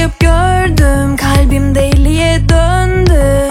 okuyup gördüm, kalbim deliye döndü.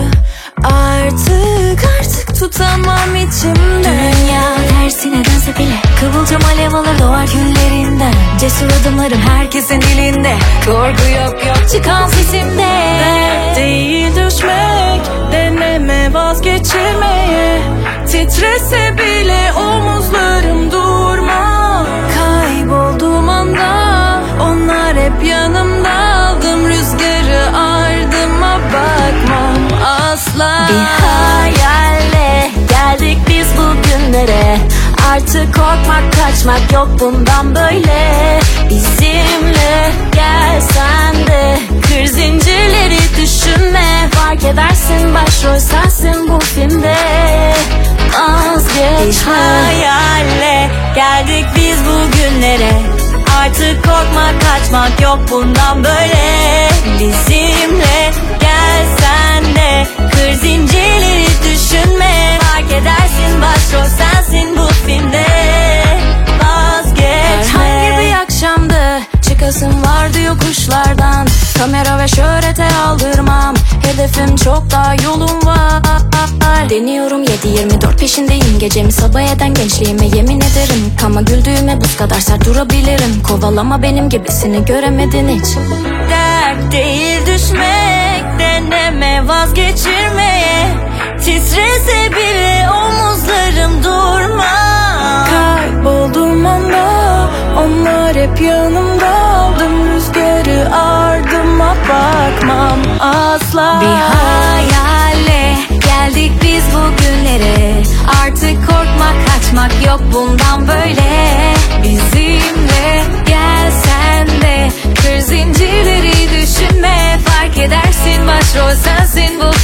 Artık tutamam içimde. Dünya tersine dönse bile kıvılcım alev alır doğar küllerinden. Cesur adımlarım herkesin dilinde. Korku yok çıkan sesimde. Dert değil düşmek, deneme vazgeçirmeye. Titrese bile omuzlarım durma. Kaybolduğum anda onlar hep yanımda. Aldım rüzgarı ardıma bakmam asla. Bir hayalle geldik biz bugünlere. Artık korkmak kaçmak yok bundan böyle. Bizimle gelsen de kır zincirleri düşünme. Fark edersin başrol sensin bu filmde. Vazgeçme. Bir hayalle geldik biz bugünlere. Artık korkmak kaçmak yok bundan böyle. Bizimle gelsen de kır zincirleri düşünme. Fark edersin başrol sensin bu filmde. Vazgeçme. Herhangi bir akşamdı, çıkasım vardı yokuşlardan. Kamera ve şöhrete aldırmam, hedefim çok daha yolum var. Deniyorum 7-24 peşindeyim. Gecemi sabah eden gençliğime yemin ederim. Kama güldüğüme buz kadar sert durabilirim. Kovalama benim gibisini göremedin hiç. Dert değil düşmek, deneme vazgeçirmeye. Titrese bile omuzlarım durma. Kaybolduğum anda onlar hep yanımda. Aldım rüzgarı ardıma bakmam asla. Bir hayalle geldik biz bugünlere. Artık korkmak kaçmak yok bundan böyle. Bizimle gelsen de kır zincirleri düşünme. Fark edersin başrol sensin bu